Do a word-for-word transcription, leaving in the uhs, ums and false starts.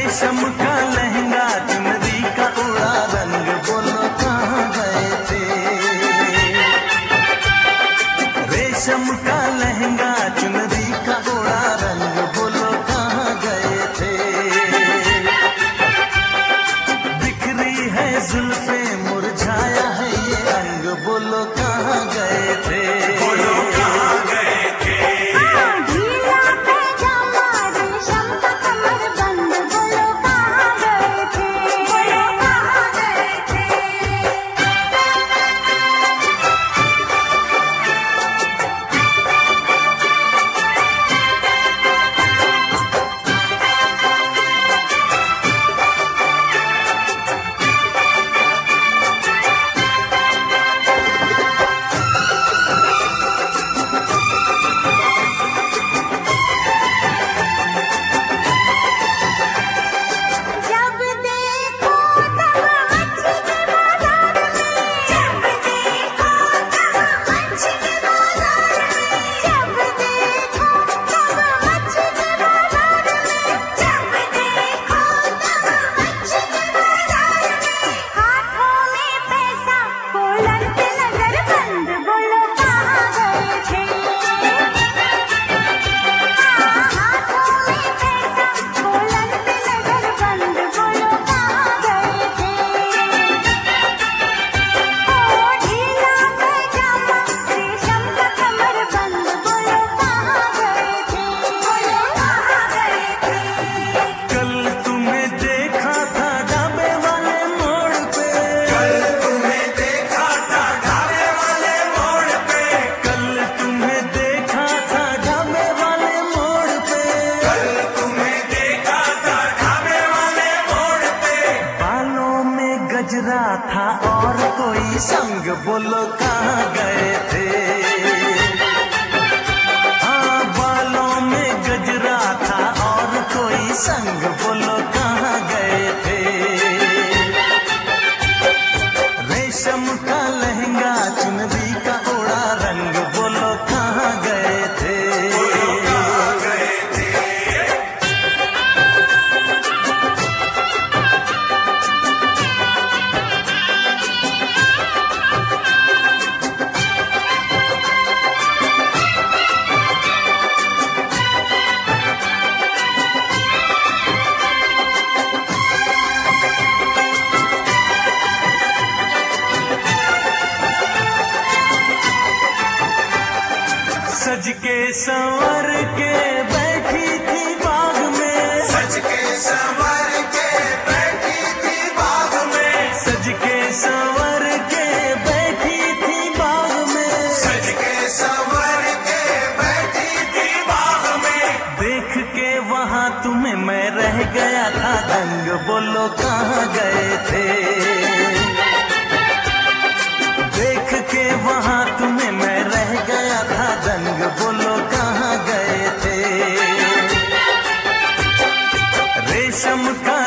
रेशम का लहंगा चुनरी का उड़ा रंग, बोलो कहाँ गए थे। रेशम का लहंगा चुनरी का उड़ा रंग, बोलो कहाँ गए थे। बिखरी है जुल्फे मुरझाया है ये अंग, बोलो कहाँ गए थे। बोलो कहाँ गए थे। ढीला पैजामा रेशम का कमर बंद, बोलो कहाँ गए थे। बोलो कहाँ गए थे। जब देखो तब मच्छी के बाजार में, जब देखो तब मच्छी के बाजार में, जब देखो तब मच्छी के बाजार में, जब देखो तब मच्छी के बाजार में। हाथों में पैसा खोलन पे नजर बंद, बोलो कहाँ गए थे। हाथों में पैसा खोलन पे नजर बंद, बोलो कहाँ गए थे। ओ ढीला पैजामा रेशम का कमर बंद, बोलो कहाँ गए थे। बोलो कहाँ गए थे। कल तुम्हें देखा था ढाबे वाले मोड़ पे, कल तुम्हें देखा था ढाबे वाले मोड़ पे, कल तुम्हें देखा था ढाबे वाले मोड़ पे। कल तुम्हें देखा था ढाबे वाले मोड़ पे। बालों में गजरा था और कोई संग, बोलो कहाँ गए थे। हाँ बालों में गजरा था और कोई संग, बोलो कहाँ गए थे। रेशम का लहंगा चुनरी का उड़ा रंग, बोलो कहाँ गए थे। बोलो कहाँ गए थे। सज के संवर के बैठी थी बाग में, सज के संवर के बैठी थी बाग में, सज के संवर के बैठी थी बाग में। सज के संवर के बैठी थी बाग में। देख के वहाँ तुम्हें मैं रह गया था दंग, बोलो कहाँ गए थे। देख के वहाँ तुम्हें मैं रह गया था दंग, बोलो कहाँ गए थे। रेशम का